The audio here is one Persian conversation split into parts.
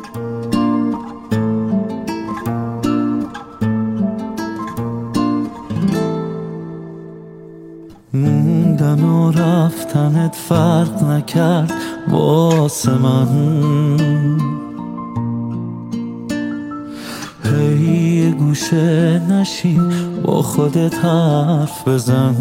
موندن و رفتنت فرق نکرد واسه من، هی گوشه نشین با خودت حرف بزن.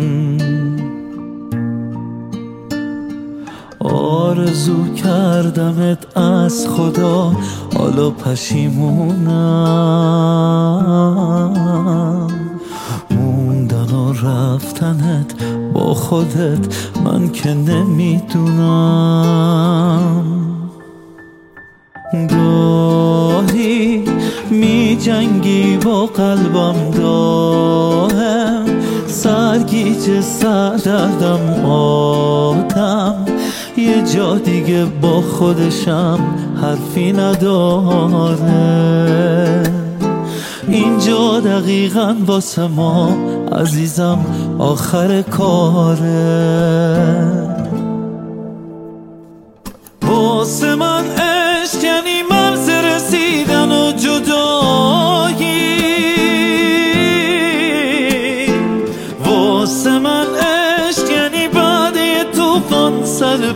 آرزو کردمت از خدا، حالا پشیمونم. موندن و رفتنت با خودت من که نمیدونم. گاهی می جنگی با قلبم، داهم سرگیجه سردردم. آدم یه جا دیگه با خودشم حرفی نداره. اینجا دقیقاً واسه ما عزیزم آخر کاره. واسه من عشق یعنی مرز رسیدن و جدایی. واسه من عشق یعنی بعد یه طوفان سر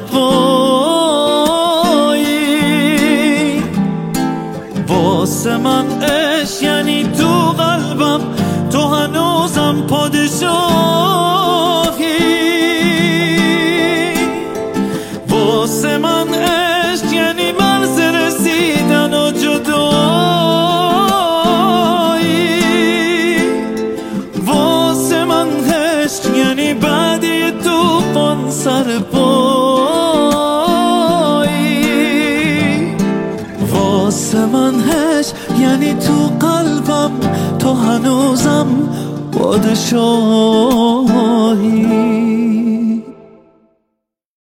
پایی. واسه من عشق یعنی تو قلبم تو هنوزم پادشاهی. واسه من عشق یعنی مرز رسیدن و جدایی. واسه من عشق یعنی بعد یه طوفان سر پایی. واسه من عشق یعنی تو قلبم تو هنوزم پادشاهی.